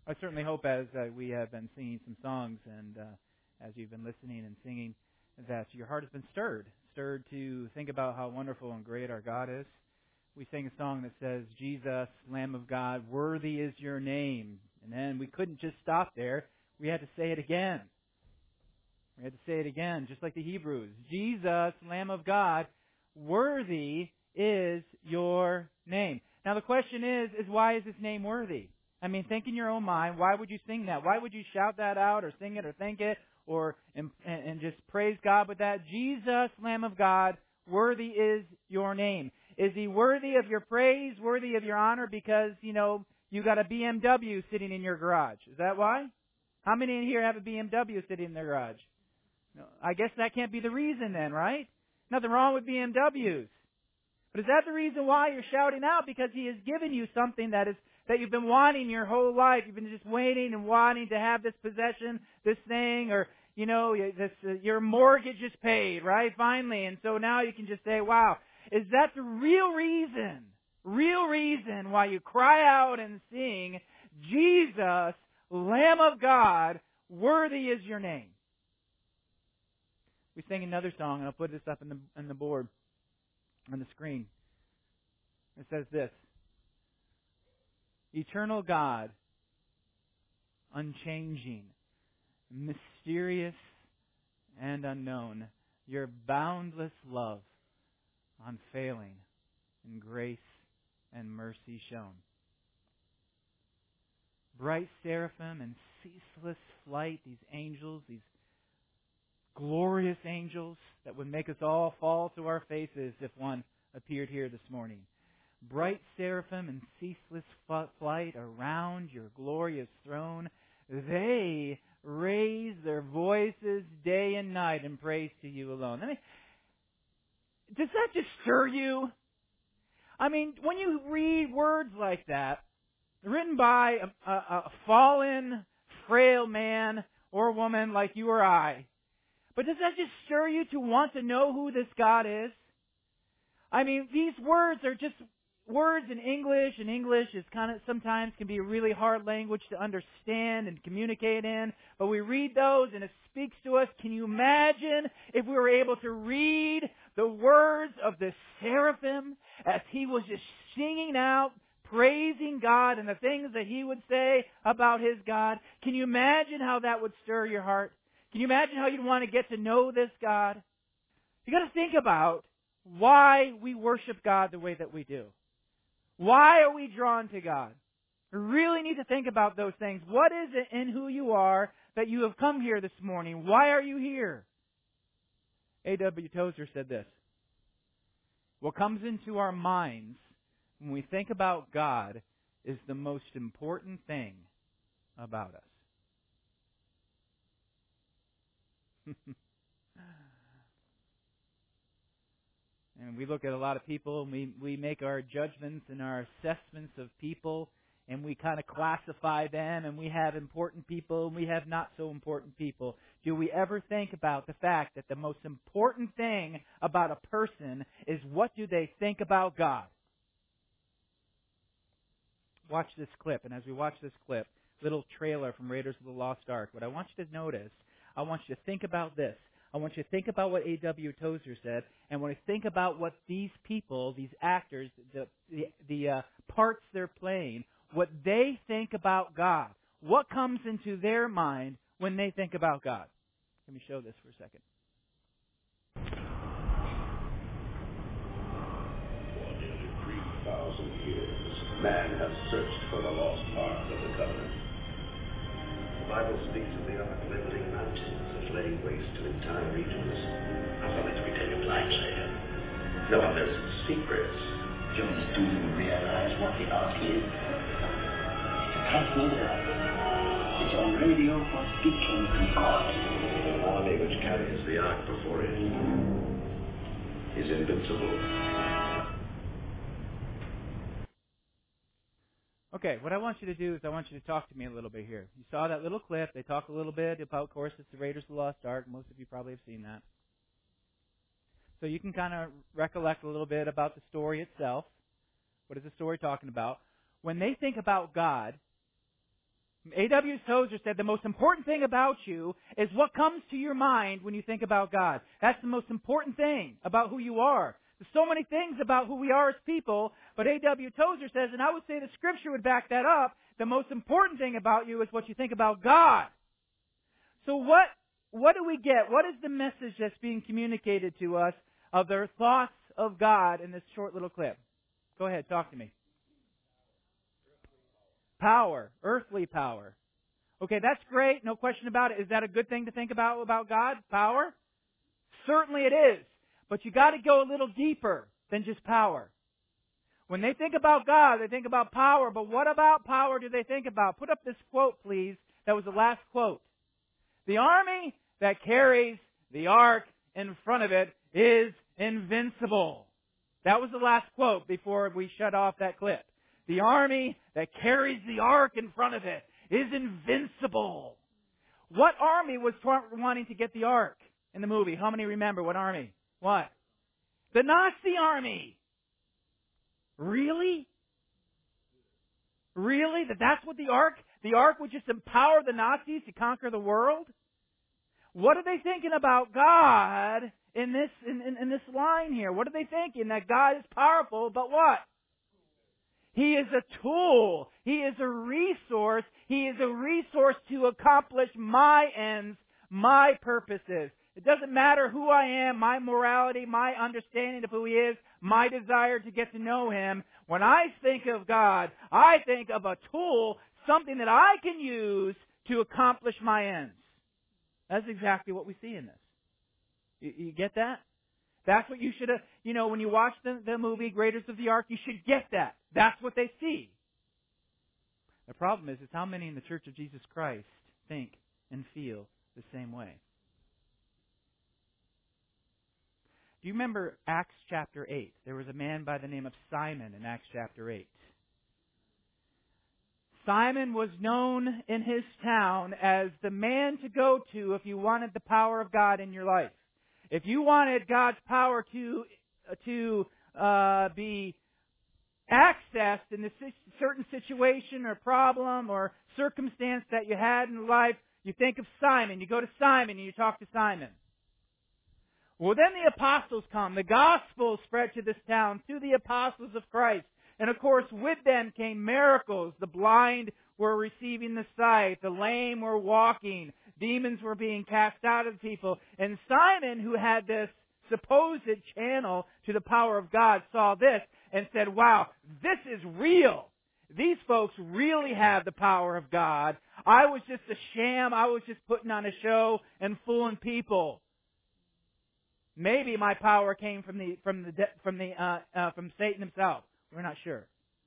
I certainly hope as we have been singing some songs and as you've been listening and singing that your heart has been stirred to think about how wonderful and great our God is. We sang a song that says, Jesus, Lamb of God, worthy is your name. And then we couldn't just stop there. We had to say it again. We had to say it again, just like the Hebrews. Jesus, Lamb of God, worthy is your name. Now the question is why is His name worthy? I mean, think in your own mind, why would you sing that? Why would you shout that out or sing it or think it or and just praise God with that? Jesus, Lamb of God, worthy is your name. Is He worthy of your praise, worthy of your honor because, you got a BMW sitting in your garage? Is that why? How many in here have a BMW sitting in their garage? No, I guess that can't be the reason then, right? Nothing wrong with BMWs. But is that the reason why you're shouting out? Because He has given you something that you've been wanting your whole life. You've been just waiting and wanting to have this possession, this thing, or, your mortgage is paid, right? Finally. And so now you can just say, wow, is that the real reason why you cry out and sing, Jesus, Lamb of God, worthy is your name? We sang another song, and I'll put this up on the board, on the screen. It says this: Eternal God, unchanging, mysterious and unknown, your boundless love, unfailing in grace and mercy shown. Bright seraphim and ceaseless flight, these angels, these glorious angels that would make us all fall to our faces if one appeared here this morning. Bright seraphim and ceaseless flight around your glorious throne, they raise their voices day and night in praise to you alone. Does that just stir you? I mean, when you read words like that, written by a fallen, frail man or woman like you or I, but does that just stir you to want to know who this God is? I mean, these words are just words in English, and English is sometimes can be a really hard language to understand and communicate in, but we read those and it speaks to us. Can you imagine if we were able to read the words of the seraphim as he was just singing out, praising God and the things that he would say about his God? Can you imagine how that would stir your heart? Can you imagine how you'd want to get to know this God? You got to think about why we worship God the way that we do. Why are we drawn to God? You really need to think about those things. What is it in who you are that you have come here this morning? Why are you here? A.W. Tozer said this: what comes into our minds when we think about God is the most important thing about us. And we look at a lot of people, and we make our judgments and our assessments of people, and we kind of classify them, and we have important people, and we have not so important people. Do we ever think about the fact that the most important thing about a person is what do they think about God? Watch this clip, and as we watch this clip, little trailer from Raiders of the Lost Ark, what I want you to notice, I want you to think about this. I want you to think about what A.W. Tozer said, and when I think about what these people, these actors, the parts they're playing, what they think about God. What comes into their mind when they think about God? Let me show this for a second. For nearly 3,000 years, man has searched for the lost ark of the covenant. The Bible speaks of the ark leveling mountains and laying waste to entire regions. Not something to be taken lightly. No, there's secrets. Jonas, do you realize what the ark is? It's a transmitter. It's a radio for speaking to God. The army which carries the ark before it is invincible. Okay, what I want you to do is I want you to talk to me a little bit here. You saw that little clip. They talk a little bit about, of course, it's the Raiders of the Lost Ark. Most of you probably have seen that. So you can kind of recollect a little bit about the story itself. What is the story talking about? When they think about God, A.W. Tozer said the most important thing about you is what comes to your mind when you think about God. That's the most important thing about who you are. There's so many things about who we are as people, but A.W. Tozer says, and I would say the Scripture would back that up, the most important thing about you is what you think about God. So what do we get? What is the message that's being communicated to us of their thoughts of God in this short little clip? Go ahead, talk to me. Power, earthly power. Okay, that's great, no question about it. Is that a good thing to think about God? Power? Certainly it is. But you got to go a little deeper than just power. When they think about God, they think about power, but what about power do they think about? Put up this quote, please. That was the last quote. The army that carries the ark in front of it is invincible. That was the last quote before we shut off that clip. The army that carries the ark in front of it is invincible. What army was wanting to get the ark in the movie? How many remember what army? What? The Nazi army. Really? Really? That's what the ark would just empower the Nazis to conquer the world? What are they thinking about God in this line here? What are they thinking? That God is powerful, but what? He is a tool. He is a resource. He is a resource to accomplish my ends, my purposes. It doesn't matter who I am, my morality, my understanding of who He is, my desire to get to know Him. When I think of God, I think of a tool, something that I can use to accomplish my ends. That's exactly what we see in this. You get that? That's what you should have, when you watch the movie Raiders of the Ark, you should get that. That's what they see. The problem is how many in the Church of Jesus Christ think and feel the same way. Do you remember Acts chapter 8? There was a man by the name of Simon in Acts chapter 8. Simon was known in his town as the man to go to if you wanted the power of God in your life. If you wanted God's power to be accessed in a certain situation or problem or circumstance that you had in life, you think of Simon. You go to Simon and you talk to Simon. Well, then the apostles come. The gospel spread to this town through the apostles of Christ. And of course, with them came miracles. The blind were receiving the sight. The lame were walking. Demons were being cast out of people. And Simon, who had this supposed channel to the power of God, saw this and said, wow, this is real. These folks really have the power of God. I was just a sham. I was just putting on a show and fooling people. Maybe my power came from Satan himself. We're not sure.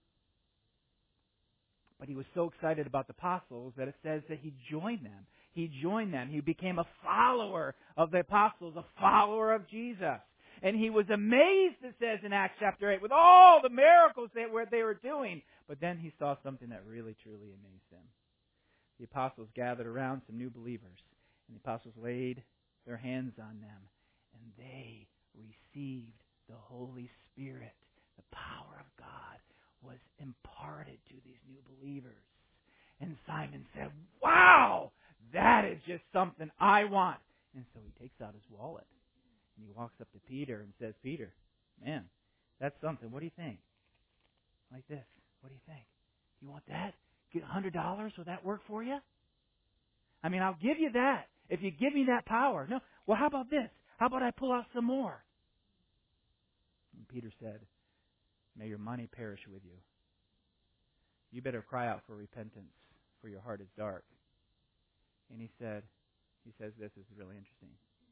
But he was so excited about the apostles that it says that he joined them. He joined them. He became a follower of the apostles, a follower of Jesus. And he was amazed, it says in Acts chapter 8, with all the miracles they were doing. But then he saw something that really, truly amazed him. The apostles gathered around some new believers, and the apostles laid their hands on them, and they received the Holy Spirit. The power of God was imparted to these new believers. And Simon said, wow, that is just something I want. And so he takes out his wallet and he walks up to Peter and says, Peter, man, that's something. What do you think? Like this. What do you think? You want that? Get $100? Will that work for you? I mean, I'll give you that if you give me that power. No. Well, how about this? How about I pull out some more? And Peter said, may your money perish with you. You better cry out for repentance, for your heart is dark. And he says this is really interesting.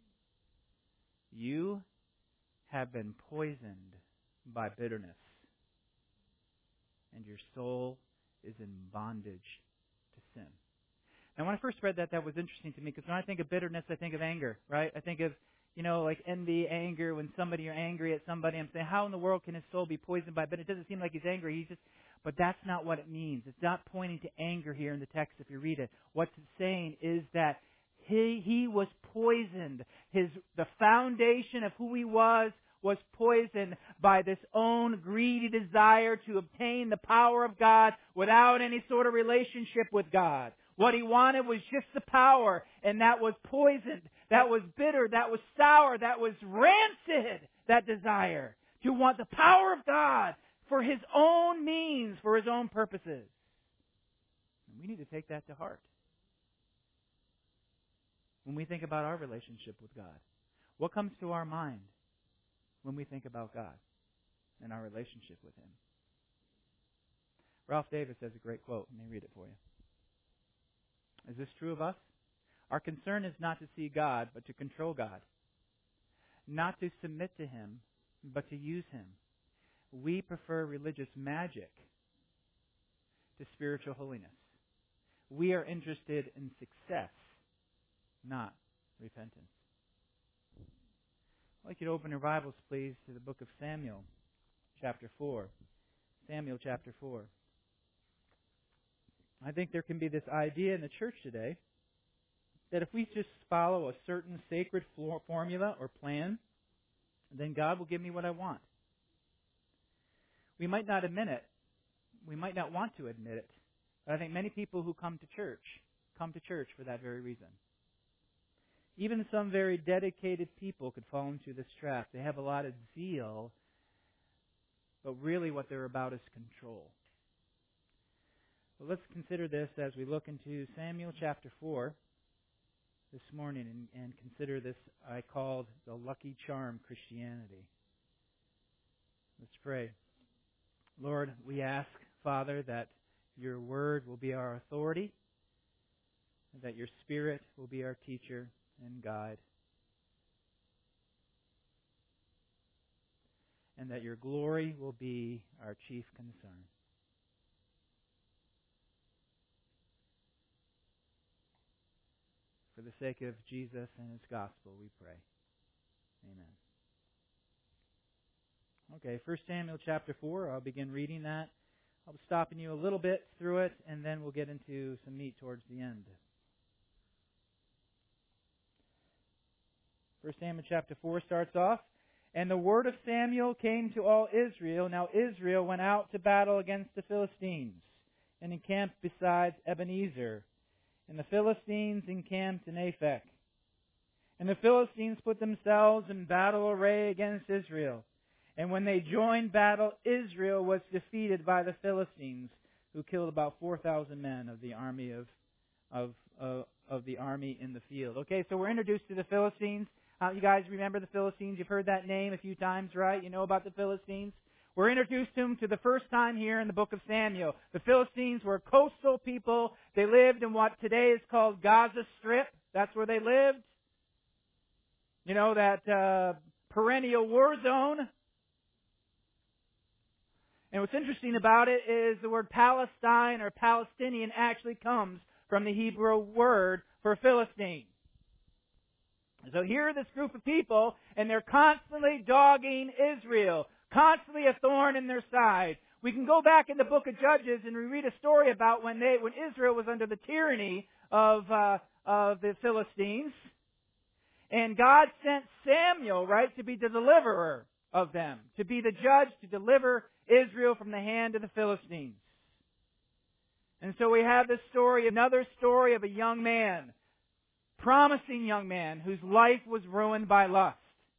You have been poisoned by bitterness, and your soul is in bondage to sin. And when I first read that was interesting to me, because when I think of bitterness, I think of anger, right? I think of, like envy, anger. When you're angry at somebody, I'm saying, how in the world can his soul be poisoned by bitterness? It doesn't seem like he's angry. But that's not what it means. It's not pointing to anger here in the text if you read it. What it's saying is that he was poisoned. The foundation of who he was was poisoned by this own greedy desire to obtain the power of God without any sort of relationship with God. What he wanted was just the power, and that was poisoned, that was bitter, that was sour, that was rancid, that desire to want the power of God for his own means, for his own purposes. And we need to take that to heart when we think about our relationship with God. What comes to our mind when we think about God and our relationship with him? Ralph Davis has a great quote. Let me read it for you. Is this true of us? Our concern is not to see God, but to control God. Not to submit to him, but to use him. We prefer religious magic to spiritual holiness. We are interested in success, not repentance. I'd like you to open your Bibles, please, to the book of Samuel, chapter 4. Samuel, chapter 4. I think there can be this idea in the church today that if we just follow a certain sacred formula or plan, then God will give me what I want. We might not admit it. We might not want to admit it. But I think many people who come to church for that very reason. Even some very dedicated people could fall into this trap. They have a lot of zeal, but really what they're about is control. Well, let's consider this as we look into Samuel chapter 4 this morning and consider this I called the Lucky Charm Christianity. Let's pray. Lord, we ask, Father, that your word will be our authority, that your Spirit will be our teacher and guide, and that your glory will be our chief concern. For the sake of Jesus and his gospel, we pray. Amen. Okay, 1 Samuel chapter 4, I'll begin reading that. I'll be stopping you a little bit through it, and then we'll get into some meat towards the end. 1 Samuel chapter 4 starts off, "And the word of Samuel came to all Israel. Now Israel went out to battle against the Philistines, and encamped beside Ebenezer. And the Philistines encamped in Aphek. And the Philistines put themselves in battle array against Israel. And when they joined battle, Israel was defeated by the Philistines, who killed about 4,000 men of the army of the army in the field." Okay, so we're introduced to the Philistines. You guys remember the Philistines? You've heard that name a few times, right? You know about the Philistines? We're introduced to them to the first time here in the book of Samuel. The Philistines were coastal people. They lived in what today is called Gaza Strip. That's where they lived. You know, that perennial war zone. And what's interesting about it is the word Palestine or Palestinian actually comes from the Hebrew word for Philistine. So here are this group of people, and they're constantly dogging Israel, constantly a thorn in their side. We can go back in the book of Judges and we read a story about when Israel was under the tyranny of the Philistines, and God sent Samuel, right, to be the deliverer of them, to be the judge to deliver Israel from the hand of the Philistines. And so we have this story, another story of a young man, promising young man whose life was ruined by lust.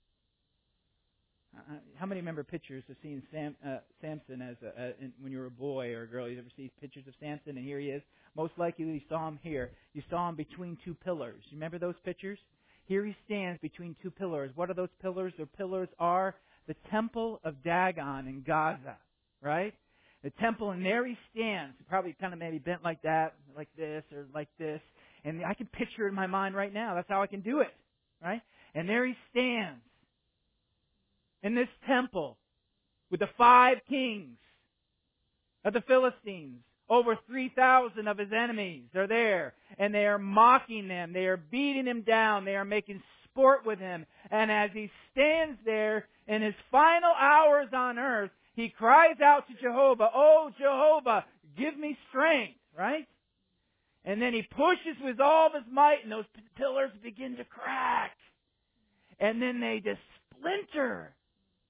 How many remember pictures of seeing Samson as when you were a boy or a girl? You ever see pictures of Samson, and here he is? Most likely you saw him here. You saw him between two pillars. You remember those pictures? Here he stands between two pillars. What are those pillars? The pillars are the temple of Dagon in Gaza, right? The temple, and there he stands, probably kind of maybe bent like that, like this, or like this. And I can picture it in my mind right now. That's how I can do it, right? And there he stands in this temple with the 5 kings of the Philistines. Over 3,000 of his enemies are there, and they are mocking them. They are beating him down. They are making sport with him. And as he stands there in his final hours on earth, he cries out to Jehovah, "Oh, Jehovah, give me strength," right? And then he pushes with all of his might, and those pillars begin to crack. And then they just splinter.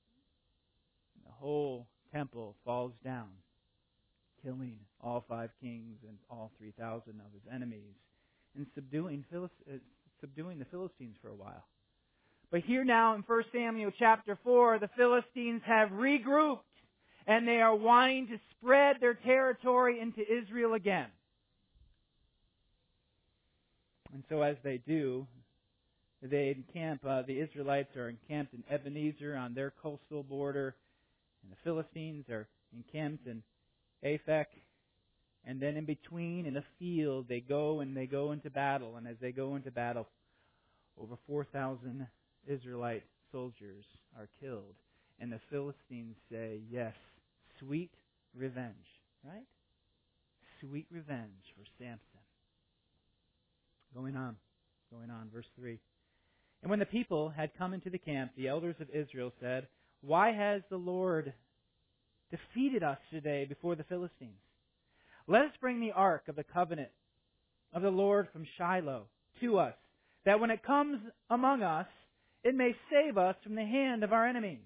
whole temple falls down, killing all 5 kings and all 3,000 of his enemies, and subduing the Philistines for a while. But here now in 1 Samuel chapter 4, the Philistines have regrouped, and they are wanting to spread their territory into Israel again. And so as they do, they encamp, the Israelites are encamped in Ebenezer on their coastal border, and the Philistines are encamped in Aphek, and then in between, in a field, they go into battle, and as they go into battle, over 4,000 Israelite soldiers are killed. And the Philistines say, yes, sweet revenge, right? Sweet revenge for Samson. Going on, verse 3. And when the people had come into the camp, the elders of Israel said, why has the Lord defeated us today before the Philistines? Let us bring the ark of the covenant of the Lord from Shiloh to us, that when it comes among us, it may save us from the hand of our enemies.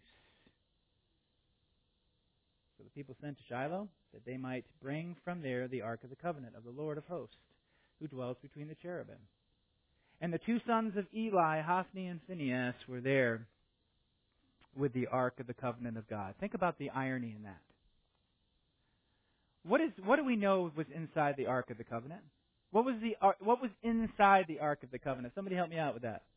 So the people sent to Shiloh, that they might bring from there the ark of the covenant of the Lord of hosts, who dwells between the cherubim. And the 2 sons of Eli, Hophni and Phinehas, were there with the ark of the covenant of God. Think about the irony in that. What do we know was inside the ark of the covenant? What was inside the ark of the covenant? Somebody help me out with that.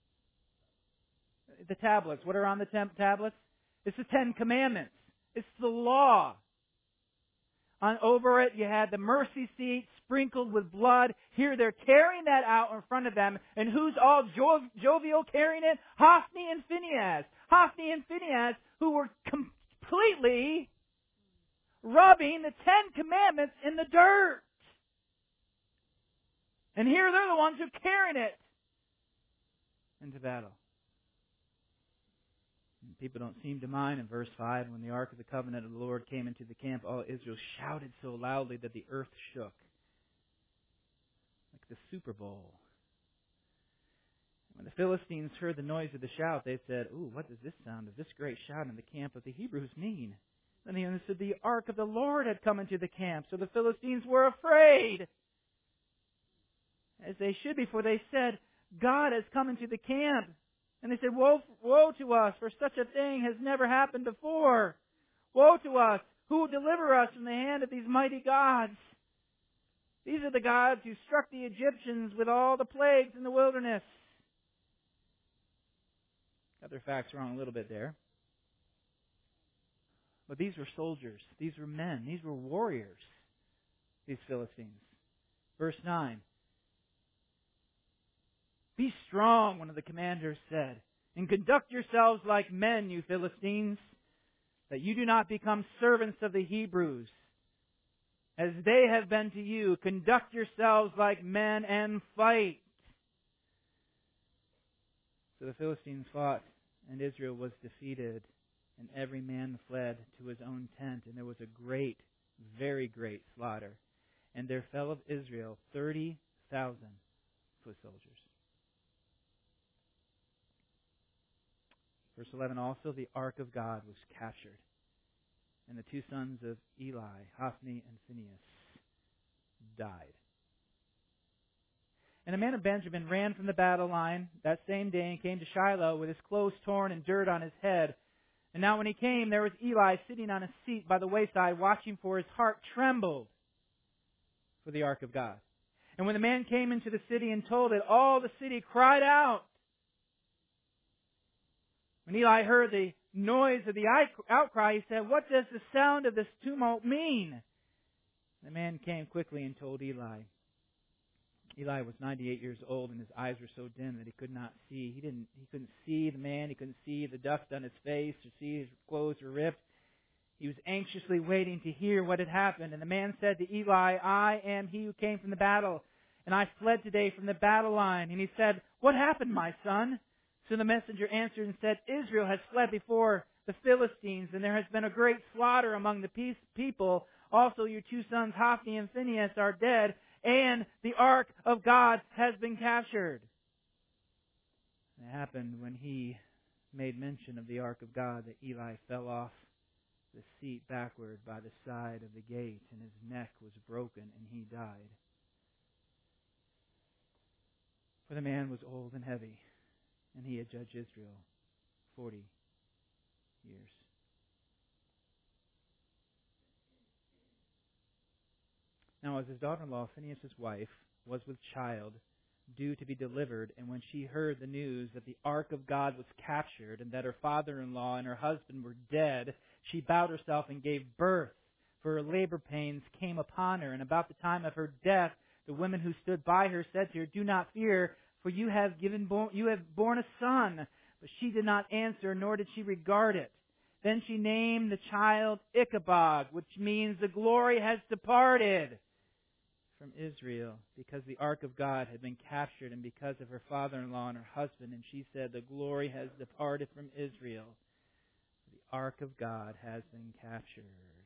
The tablets. What are on the tablets? It's the 10 Commandments. It's the law. Over it, you had the mercy seat sprinkled with blood. Here they're carrying that out in front of them. And who's all jovial carrying it? Hophni and Phinehas. Hophni and Phinehas, who were completely rubbing the 10 Commandments in the dirt. And here they're the ones who are carrying it into battle. And people don't seem to mind in verse 5. When the ark of the covenant of the Lord came into the camp, all Israel shouted so loudly that the earth shook. Like the Super Bowl. When the Philistines heard the noise of the shout, they said, ooh, what does this sound of this great shout in the camp of the Hebrews mean? Then they understood the ark of the Lord had come into the camp, so the Philistines were afraid. As they should be, for they said, God has come into the camp. And they said, woe to us, for such a thing has never happened before. Woe to us, who will deliver us from the hand of these mighty gods? These are the gods who struck the Egyptians with all the plagues in the wilderness. Got their facts wrong a little bit there. But these were soldiers. These were men. These were warriors, these Philistines. Verse 9. Be strong, one of the commanders said, and conduct yourselves like men, you Philistines, that you do not become servants of the Hebrews. As they have been to you, conduct yourselves like men and fight. So the Philistines fought, and Israel was defeated, and every man fled to his own tent, and there was a great, very great slaughter. And there fell of Israel 30,000 foot soldiers. Verse 11, also the ark of God was captured, and the 2 sons of Eli, Hophni and Phinehas, died. And a man of Benjamin ran from the battle line that same day and came to Shiloh with his clothes torn and dirt on his head. And now when he came, there was Eli sitting on a seat by the wayside, watching, for his heart trembled for the ark of God. And when the man came into the city and told it, all the city cried out. When Eli heard the noise of the outcry, he said, what does the sound of this tumult mean? The man came quickly and told Eli. Eli was 98 years old, and his eyes were so dim that he could not see. He couldn't see the man. He couldn't see the dust on his face or see his clothes were ripped. He was anxiously waiting to hear what had happened. And the man said to Eli, I am he who came from the battle, and I fled today from the battle line. And he said, what happened, my son? So the messenger answered and said, Israel has fled before the Philistines, and there has been a great slaughter among the people. Also your 2 sons, Hophni and Phinehas, are dead, and the ark of God has been captured. It happened when he made mention of the ark of God that Eli fell off the seat backward by the side of the gate, and his neck was broken, and he died. For the man was old and heavy, and he had judged Israel 40 years. Now, as his daughter-in-law, Phinehas' wife, was with child, due to be delivered, and when she heard the news that the ark of God was captured, and that her father-in-law and her husband were dead, she bowed herself and gave birth, for her labor pains came upon her. And about the time of her death, the women who stood by her said to her, "Do not fear, for you have borne a son." But she did not answer, nor did she regard it. Then she named the child Ichabod, which means the glory has departed from Israel, because the ark of God had been captured, and because of her father-in-law and her husband. And she said, "The glory has departed from Israel. The ark of God has been captured."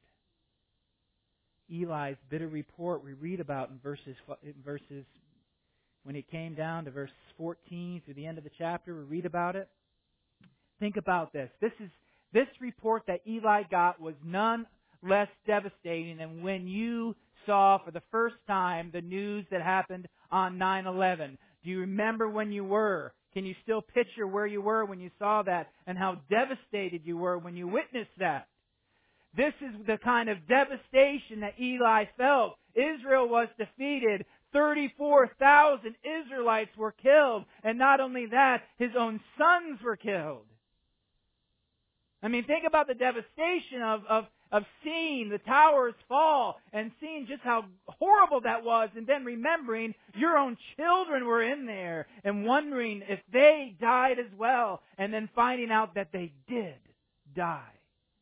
Eli's bitter report we read about in verses when it came down to verse 14 through the end of the chapter, we read about it. Think about this. This report that Eli got was none less devastating than when you saw for the first time the news that happened on 9/11. Do you remember when you were? Can you still picture where you were when you saw that and how devastated you were when you witnessed that? This is the kind of devastation that Eli felt. Israel was defeated. 34,000 Israelites were killed. And not only that, his own sons were killed. I mean, think about the devastation of seeing the towers fall and seeing just how horrible that was, and then remembering your own children were in there and wondering if they died as well, and then finding out that they did die.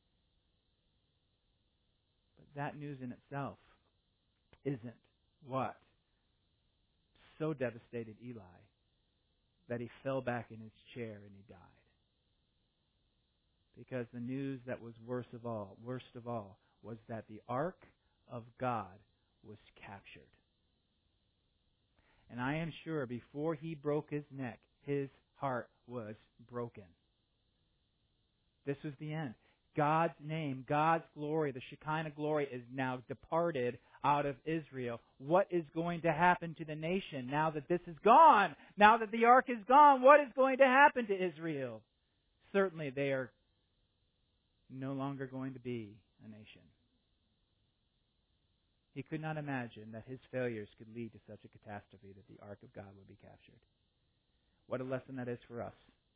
But that news in itself isn't what so devastated Eli that he fell back in his chair and he died. Because the news that was worst of all, was that the ark of God was captured. And I am sure before he broke his neck, his heart was broken. This was the end. God's name, God's glory, the Shekinah glory is now departed out of Israel. What is going to happen to the nation now that this is gone? Now that the ark is gone, what is going to happen to Israel? Certainly they are no longer going to be a nation. He could not imagine that his failures could lead to such a catastrophe that the ark of God would be captured. What a lesson that is for us.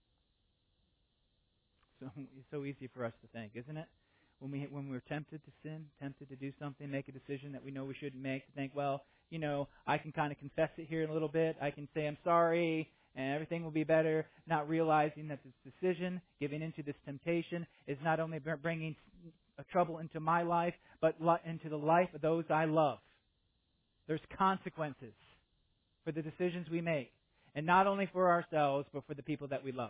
It's so easy for us to think, isn't it? When we're tempted to sin, tempted to do something, make a decision that we know we shouldn't make, to think, well, I can kind of confess it here in a little bit. I can say I'm sorry, and everything will be better, not realizing that this decision, giving into this temptation, is not only bringing a trouble into my life, but into the life of those I love. There's consequences for the decisions we make, and not only for ourselves, but for the people that we love.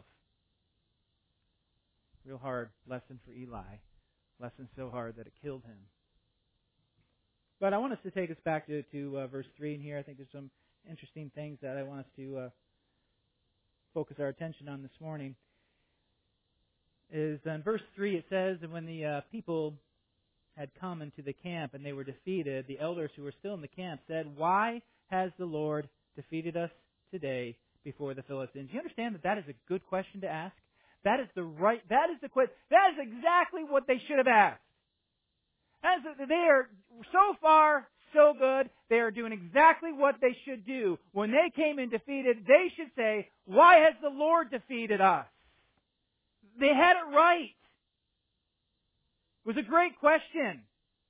Real hard lesson for Eli. Lesson so hard that it killed him. But I want us to take us back to verse 3 in here. I think there's some interesting things that I want us to focus our attention on this morning. Is in verse 3 it says, "And when the people had come into the camp and they were defeated, the elders who were still in the camp said, 'Why has the Lord defeated us today before the Philistines?'" You understand that is a good question to ask? That is exactly what they should have asked. They are so far so good. They are doing exactly what they should do. When they came in defeated, they should say, "Why has the Lord defeated us?" They had it right. It was a great question.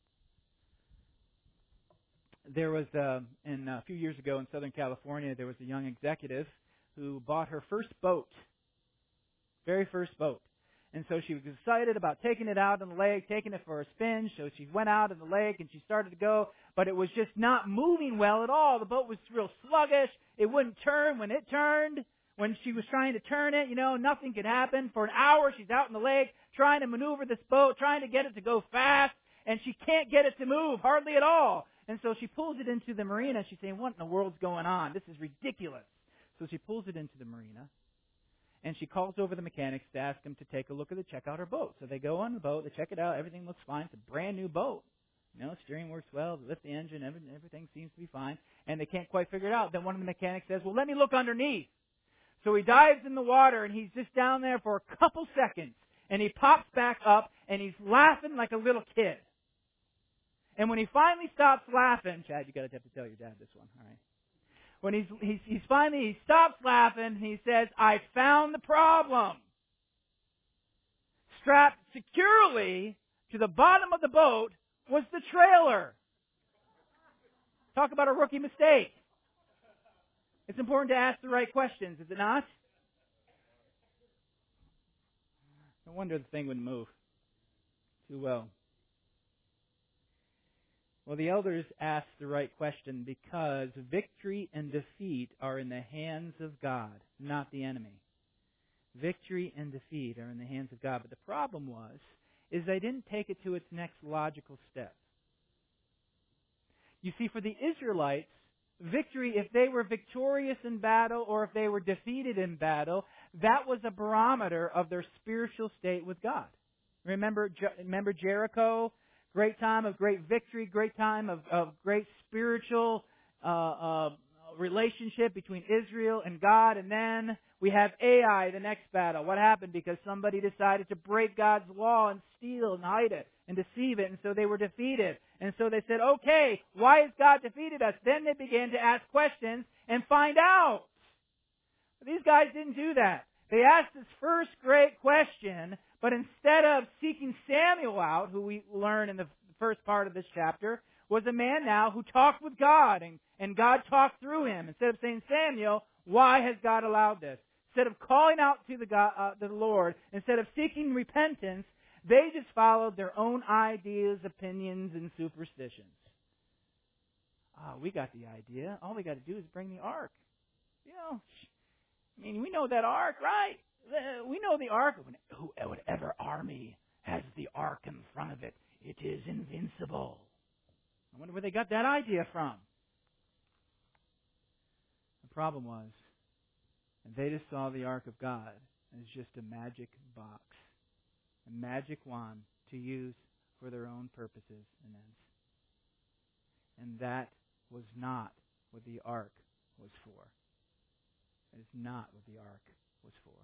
There was, a few years ago in Southern California, there was a young executive who bought her first boat. Very first boat. And so she was excited about taking it out on the lake, taking it for a spin. So she went out in the lake and she started to go, but it was just not moving well at all. The boat was real sluggish. It wouldn't turn when it turned. When she was trying to turn it, nothing could happen. For an hour, she's out in the lake trying to maneuver this boat, trying to get it to go fast, and she can't get it to move, hardly at all. And so she pulls it into the marina. She's saying, "What in the world's going on? This is ridiculous." So she pulls it into the marina. And she calls over the mechanics to ask them to take a look at it, check out her boat. So they go on the boat, they check it out, everything looks fine. It's a brand new boat. Steering works well, they lift the engine, everything seems to be fine. And they can't quite figure it out. Then one of the mechanics says, well, let me look underneath. So he dives in the water, and he's just down there for a couple seconds. And he pops back up, and he's laughing like a little kid. And when he finally stops laughing, Chad, you have to tell your dad this one, all right? When he stops laughing, and he says, I found the problem. Strapped securely to the bottom of the boat was the trailer. Talk about a rookie mistake. It's important to ask the right questions, is it not? No wonder the thing wouldn't move too well. Well, the elders asked the right question because victory and defeat are in the hands of God, not the enemy. Victory and defeat are in the hands of God. But the problem is they didn't take it to its next logical step. You see, for the Israelites, victory, if they were victorious in battle or if they were defeated in battle, that was a barometer of their spiritual state with God. Remember Jericho? Great time of great victory, great time of great spiritual relationship between Israel and God. And then we have Ai, the next battle. What happened? Because somebody decided to break God's law and steal and hide it and deceive it. And so they were defeated. And so they said, okay, why has God defeated us? Then they began to ask questions and find out. But these guys didn't do that. They asked this first great question, but instead of seeking Samuel out, who we learn in the first part of this chapter, was a man now who talked with God, and God talked through him. Instead of saying, Samuel, why has God allowed this? Instead of calling out to the Lord, instead of seeking repentance, they just followed their own ideas, opinions, and superstitions. We got the idea. All we got to do is bring the ark. We know that ark, right? We know the ark. Whatever army has the ark in front of it, it is invincible. I wonder where they got that idea from. The problem was, they just saw the ark of God as just a magic box, a magic wand to use for their own purposes and ends. And that was not what the ark was for. It is not what the ark was for.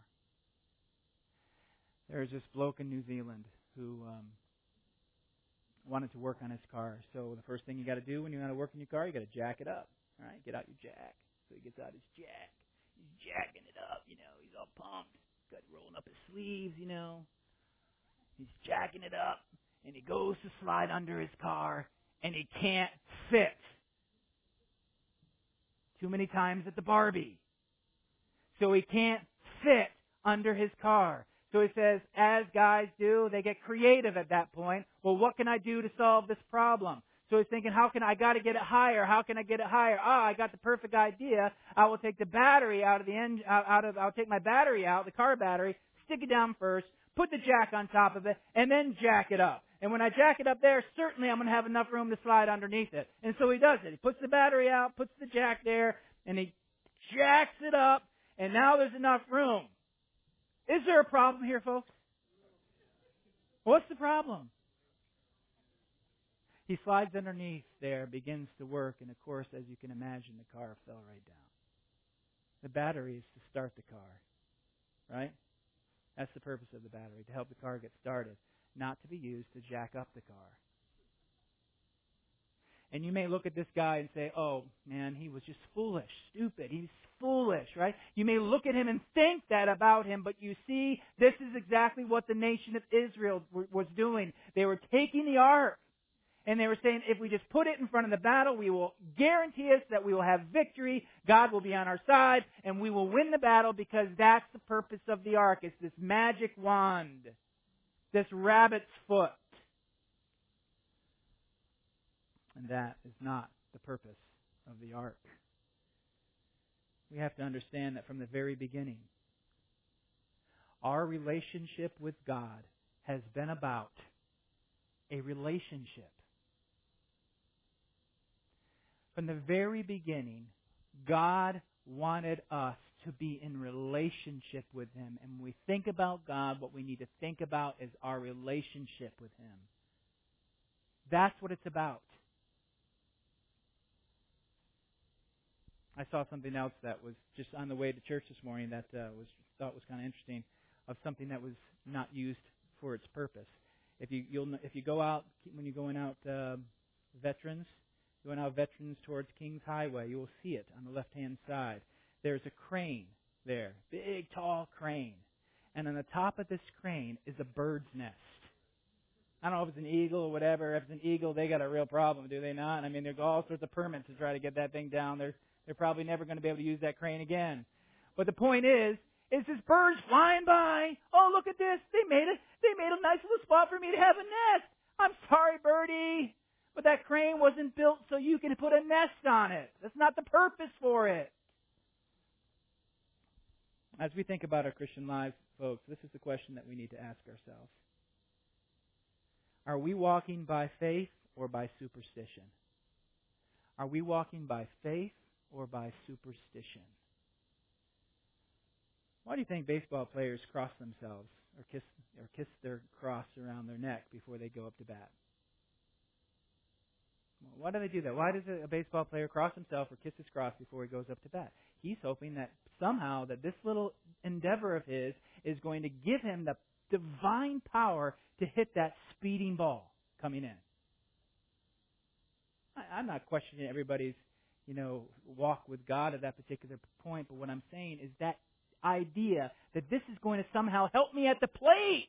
There was this bloke in New Zealand who wanted to work on his car. So the first thing you got to do when you want to work on your car, you got to jack it up. All right, get out your jack. So he gets out his jack. He's jacking it up. He's all pumped. He's got rolling up his sleeves. He's jacking it up, and he goes to slide under his car, and he can't fit. Too many times at the Barbie. So he can't fit under his car. So he says, as guys do, they get creative at that point. Well, what can I do to solve this problem? So he's thinking, I got to get it higher. How can I get it higher? I got the perfect idea. I will take the battery out of the engine, I'll take my battery out, the car battery, stick it down first, put the jack on top of it, and then jack it up. And when I jack it up there, certainly I'm going to have enough room to slide underneath it. And so he does it. He puts the battery out, puts the jack there, and he jacks it up, and now there's enough room. Is there a problem here, folks? What's the problem? He slides underneath there, begins to work, and of course, as you can imagine, the car fell right down. The battery is to start the car, right? That's the purpose of the battery, to help the car get started, not to be used to jack up the car. And you may look at this guy and say, oh, man, he was just foolish, stupid. He's foolish, right? You may look at him and think that about him, but you see, this is exactly what the nation of Israel was doing. They were taking the ark, and they were saying, if we just put it in front of the battle, we will guarantee us that we will have victory. God will be on our side, and we will win the battle because that's the purpose of the ark. It's this magic wand, this rabbit's foot. And that is not the purpose of the ark. We have to understand that from the very beginning, our relationship with God has been about a relationship. From the very beginning, God wanted us to be in relationship with Him. And when we think about God, what we need to think about is our relationship with Him. That's what it's about. I saw something else that was just on the way to church this morning that thought was kind of interesting, of something that was not used for its purpose. If you go out when you're going out Veterans towards Kings Highway, you will see it on the left-hand side. There's a crane there, big tall crane, and on the top of this crane is a bird's nest. I don't know if it's an eagle or whatever. If it's an eagle, they got a real problem, do they not? I mean, there's all sorts of permits to try to get that thing down. They're probably never going to be able to use that crane again. But the point is this bird's flying by. Oh, look at this. They made a nice little spot for me to have a nest. I'm sorry, birdie, but that crane wasn't built so you can put a nest on it. That's not the purpose for it. As we think about our Christian lives, folks, this is the question that we need to ask ourselves. Are we walking by faith or by superstition? Are we walking by faith or by superstition? Why do you think baseball players cross themselves or kiss their cross around their neck before they go up to bat? Why do they do that? Why does a baseball player cross himself or kiss his cross before he goes up to bat? He's hoping that somehow that this little endeavor of his is going to give him the divine power to hit that speeding ball coming in. I'm not questioning everybody's, walk with God at that particular point, but what I'm saying is that idea that this is going to somehow help me at the plate.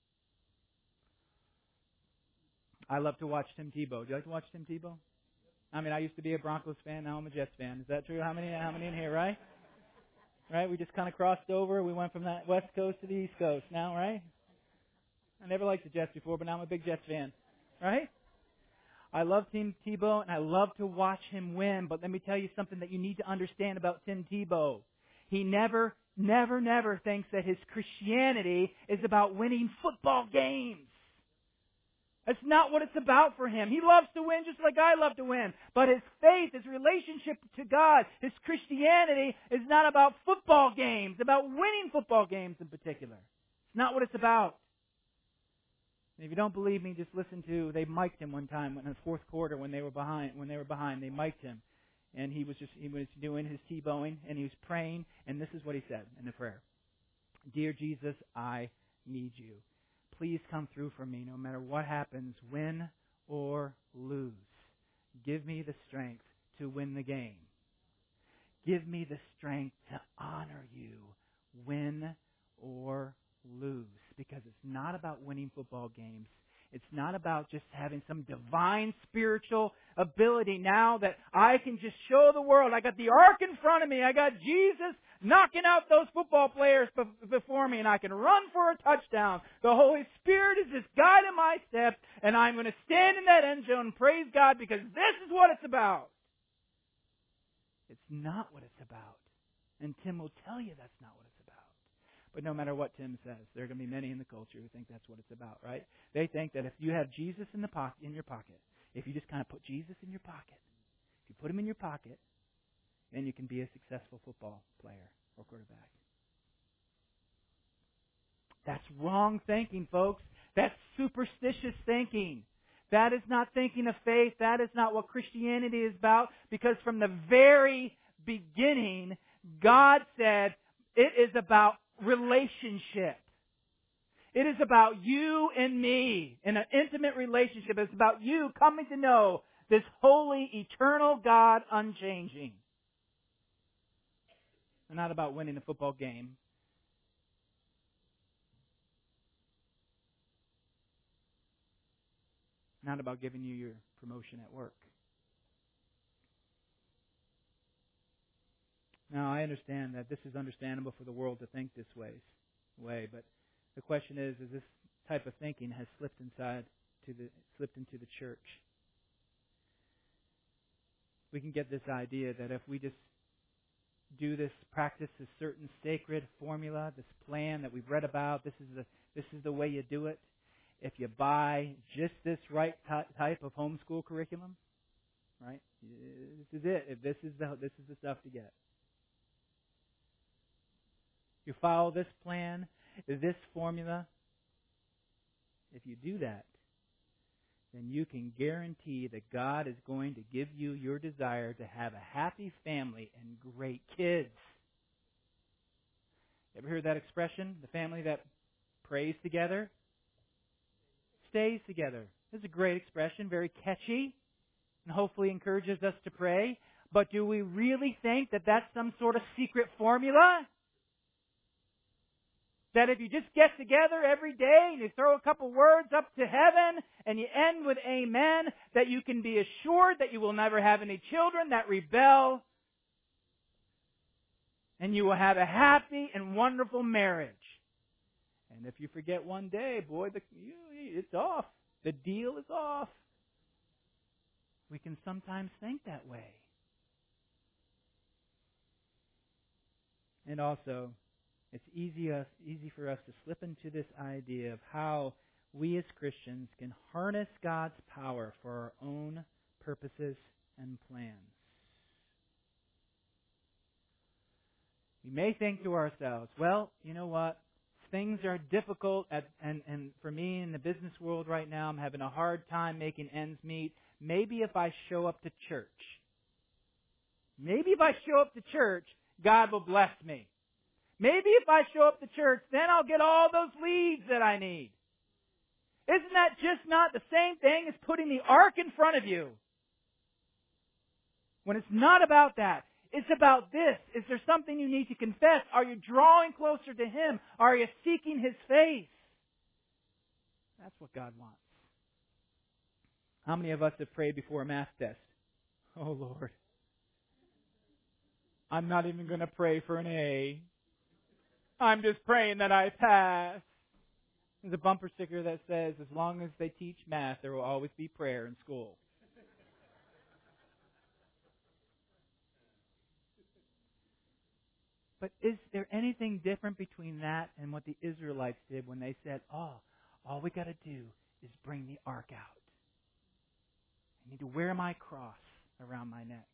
I love to watch Tim Tebow. Do you like to watch Tim Tebow? I mean, I used to be a Broncos fan. Now I'm a Jets fan. Is that true? How many in here, right? Right? We just kind of crossed over. We went from that West Coast to the East Coast now, right? I never liked the Jets before, but now I'm a big Jets fan. Right? I love Tim Tebow, and I love to watch him win. But let me tell you something that you need to understand about Tim Tebow. He never thinks that his Christianity is about winning football games. That's not what it's about for him. He loves to win just like I love to win. But his faith, his relationship to God, his Christianity is not about football games, about winning football games in particular. It's not what it's about. And if you don't believe me, just listen to, they mic'd him one time in the fourth quarter when they were behind, they mic'd him. And he was doing his T-bowing, and he was praying, and this is what he said in the prayer. Dear Jesus, I need you. Please come through for me no matter what happens, win or lose. Give me the strength to win the game. Give me the strength to honor you, win or lose. Because it's not about winning football games. It's not about just having some divine spiritual ability now that I can just show the world. I got the ark in front of me. I got Jesus knocking out those football players before me, and I can run for a touchdown. The Holy Spirit is just guiding my steps, and I'm going to stand in that end zone and praise God because this is what it's about. It's not what it's about. And Tim will tell you that's not what it's about. But no matter what Tim says, there are going to be many in the culture who think that's what it's about, right? They think that if you have Jesus in your pocket, if you just kind of put Jesus in your pocket, if you put him in your pocket, then you can be a successful football player or quarterback. That's wrong thinking, folks. That's superstitious thinking. That is not thinking of faith. That is not what Christianity is about, because from the very beginning, God said it is about relationship. It is about you and me in an intimate relationship. It's about you coming to know this holy, eternal God, unchanging. It's not about winning a football game. Not about giving you your promotion at work. Now, I understand that this is understandable for the world to think this way, but the question is this type of thinking has slipped into the church. We can get this idea that if we just do this, practice this certain sacred formula, this plan that we've read about, this is the way you do it. If you buy just this right type of homeschool curriculum, right? This is it. If this is the stuff to get. You follow this plan, this formula. If you do that, then you can guarantee that God is going to give you your desire to have a happy family and great kids. Ever heard that expression? The family that prays together stays together. This is a great expression, very catchy, and hopefully encourages us to pray. But do we really think that that's some sort of secret formula? That if you just get together every day and you throw a couple words up to heaven and you end with amen, that you can be assured that you will never have any children that rebel, and you will have a happy and wonderful marriage. And if you forget one day, boy, it's off. The deal is off. We can sometimes think that way. And also, it's easy for us to slip into this idea of how we as Christians can harness God's power for our own purposes and plans. We may think to ourselves, well, you know what? Things are difficult, and for me in the business world right now, I'm having a hard time making ends meet. Maybe if I show up to church, God will bless me. Maybe if I show up to church, then I'll get all those leads that I need. Isn't that just not the same thing as putting the ark in front of you? When it's not about that. It's about this. Is there something you need to confess? Are you drawing closer to Him? Are you seeking His face? That's what God wants. How many of us have prayed before a math test? Oh, Lord. I'm not even going to pray for an A. I'm just praying that I pass. There's a bumper sticker that says, as long as they teach math, there will always be prayer in school. But is there anything different between that and what the Israelites did when they said, all we got to do is bring the ark out. I need to wear my cross around my neck.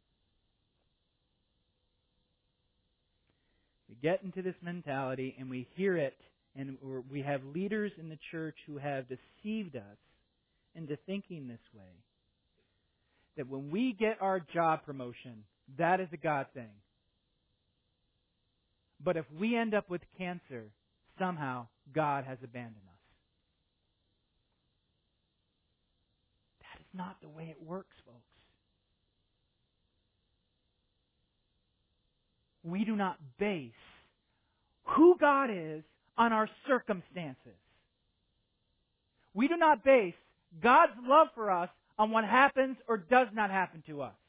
We get into this mentality and we hear it, and we have leaders in the church who have deceived us into thinking this way. That when we get our job promotion, that is a God thing. But if we end up with cancer, somehow God has abandoned us. That is not the way it works, folks. We do not base who God is on our circumstances. We do not base God's love for us on what happens or does not happen to us.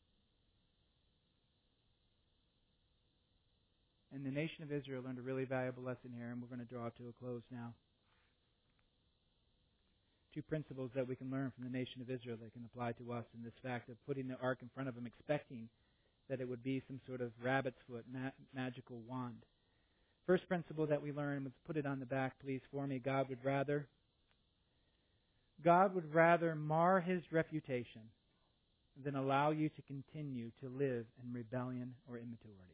And the nation of Israel learned a really valuable lesson here, and we're going to draw it to a close now. Two principles that we can learn from the nation of Israel that can apply to us in this fact of putting the ark in front of them, expecting that it would be some sort of rabbit's foot, magical wand. First principle that we learn, let's put it on the back, please, for me. God would rather mar His reputation than allow you to continue to live in rebellion or immaturity.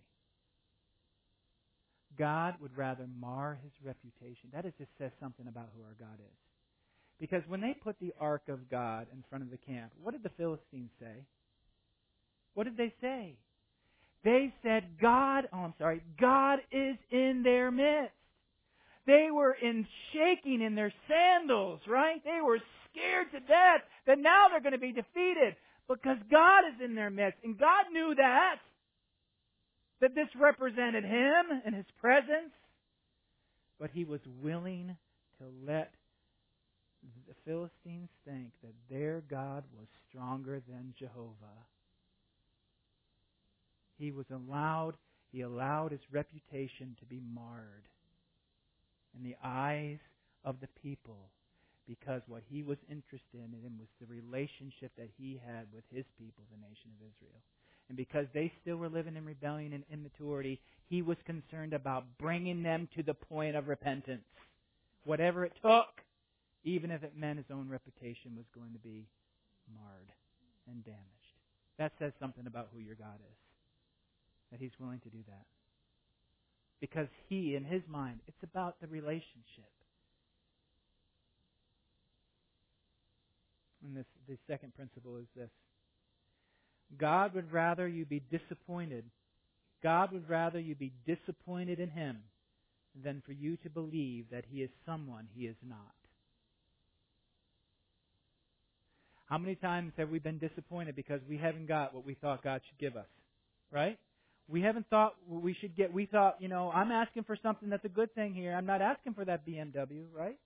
God would rather mar His reputation. That just says something about who our God is. Because when they put the ark of God in front of the camp, what did the Philistines say? What did they say? They said, God is in their midst. They were shaking in their sandals, right? They were scared to death that now they're going to be defeated because God is in their midst. And God knew that this represented Him and His presence. But He was willing to let the Philistines think that their God was stronger than Jehovah. He allowed His reputation to be marred in the eyes of the people because what He was interested in was the relationship that He had with His people, the nation of Israel. And because they still were living in rebellion and immaturity, He was concerned about bringing them to the point of repentance. Whatever it took, even if it meant His own reputation was going to be marred and damaged. That says something about who your God is. That He's willing to do that. Because he, in his mind, it's about the relationship. And the second principle is this. God would rather you be disappointed. God would rather you be disappointed in him than for you to believe that he is someone he is not. How many times have we been disappointed because we haven't got what we thought God should give us? Right? We haven't thought what we should get. We thought, I'm asking for something that's a good thing here. I'm not asking for that BMW, right?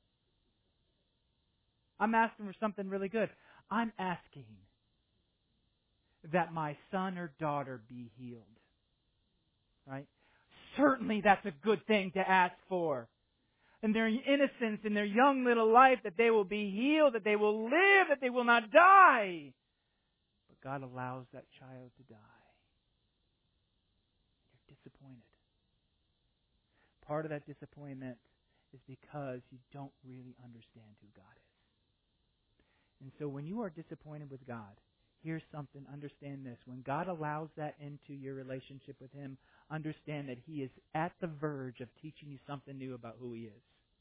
I'm asking for something really good. I'm asking that my son or daughter be healed. Right? Certainly that's a good thing to ask for. In their innocence, in their young little life, that they will be healed, that they will live, that they will not die. But God allows that child to die. You're disappointed. Part of that disappointment is because you don't really understand who God is. And so when you are disappointed with God, here's something, understand this. When God allows that into your relationship with him, understand that he is at the verge of teaching you something new about who he is.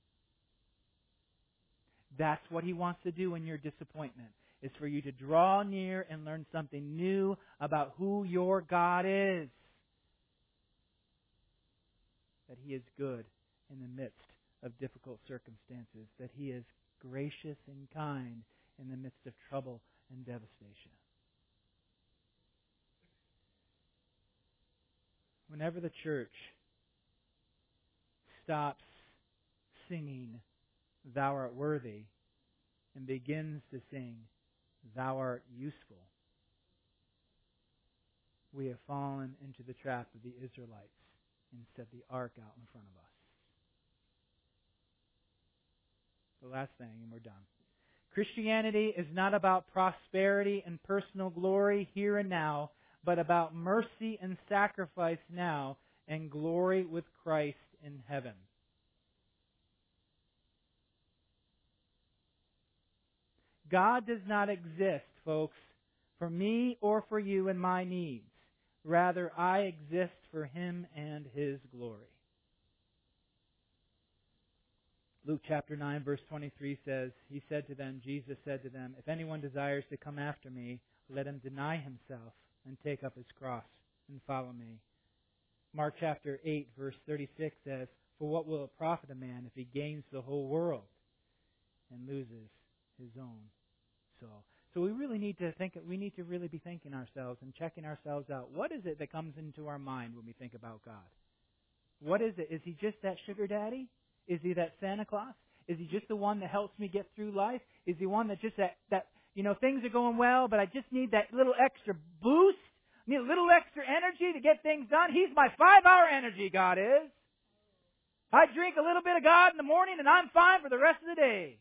That's what he wants to do in your disappointment, is for you to draw near and learn something new about who your God is. That he is good in the midst of difficult circumstances. That he is gracious and kind in the midst of trouble and devastation. Whenever the church stops singing, "Thou art worthy," and begins to sing, "Thou art useful," we have fallen into the trap of the Israelites and set the ark out in front of us. The last thing, and we're done. Christianity is not about prosperity and personal glory here and now, but about mercy and sacrifice now and glory with Christ in heaven. God does not exist, folks, for me or for you and my needs. Rather, I exist for him and his glory. Luke chapter 9, verse 23 says, Jesus said to them, "If anyone desires to come after me, let him deny himself and take up his cross and follow me." Mark chapter 8, verse 36 says, "For what will it profit a man if he gains the whole world and loses his own soul?" So we really need to really be thinking ourselves and checking ourselves out. What is it that comes into our mind when we think about God? What is it? Is he just that sugar daddy? Is he that Santa Claus? Is he just the one that helps me get through life? Is he one that just that things are going well, but I just need that little extra boost? I need a little extra energy to get things done? He's my 5-hour energy, God is. I drink a little bit of God in the morning and I'm fine for the rest of the day.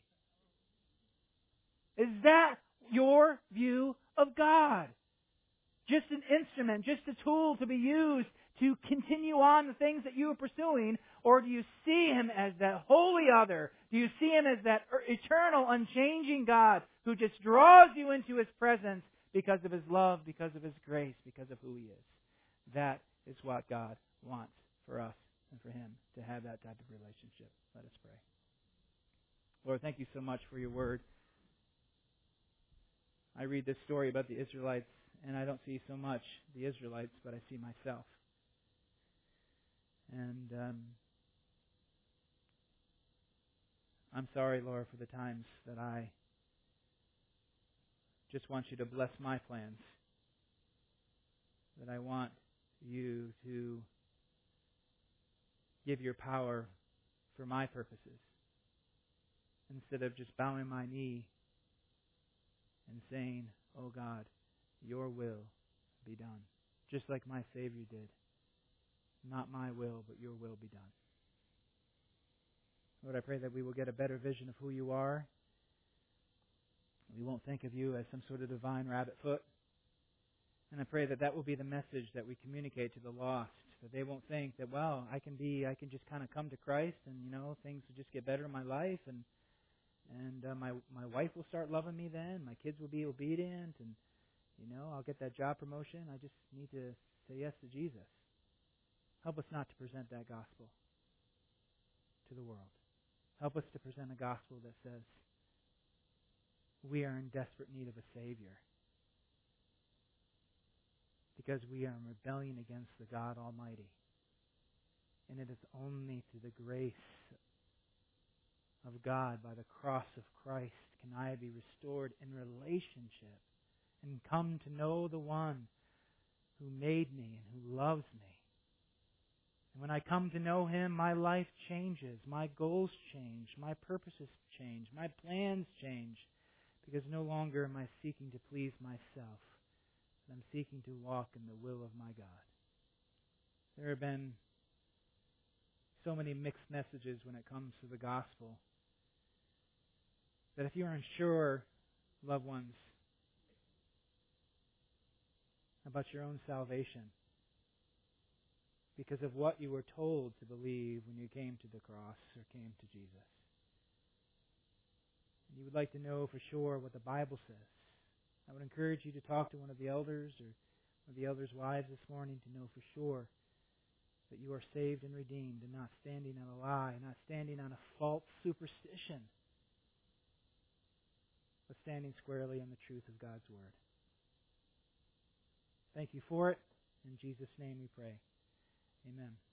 Is that your view of God? Just an instrument, just a tool to be used to continue on the things that you are pursuing? Or do you see him as that holy other? Do you see him as that eternal, unchanging God who just draws you into his presence because of his love, because of his grace, because of who he is? That is what God wants for us and for him, to have that type of relationship. Let us pray. Lord, thank you so much for your word. I read this story about the Israelites, and I don't see so much the Israelites, but I see myself. And I'm sorry, Lord, for the times that I just want you to bless my plans. That I want you to give your power for my purposes, instead of just bowing my knee and saying, "Oh God, your will be done," just like my Savior did. Not my will, but your will be done. Lord, I pray that we will get a better vision of who you are. We won't think of you as some sort of divine rabbit foot. And I pray that that will be the message that we communicate to the lost. That they won't think that, well, I can just kind of come to Christ and, things will just get better in my life and my wife will start loving me then. My kids will be obedient and, I'll get that job promotion. I just need to say yes to Jesus. Help us not to present that gospel to the world. Help us to present a gospel that says we are in desperate need of a Savior because we are in rebellion against the God Almighty. And it is only through the grace of God by the cross of Christ can I be restored in relationship and come to know the one who made me and who loves me. And when I come to know Him, my life changes, my goals change, my purposes change, my plans change, because no longer am I seeking to please myself, but I'm seeking to walk in the will of my God. There have been so many mixed messages when it comes to the gospel that if you are unsure, loved ones, about your own salvation because of what you were told to believe when you came to the cross or came to Jesus, and you would like to know for sure what the Bible says, I would encourage you to talk to one of the elders or one of the elders' wives this morning to know for sure that you are saved and redeemed and not standing on a lie, not standing on a false superstition, but standing squarely on the truth of God's Word. Thank you for it. In Jesus' name we pray. Amen.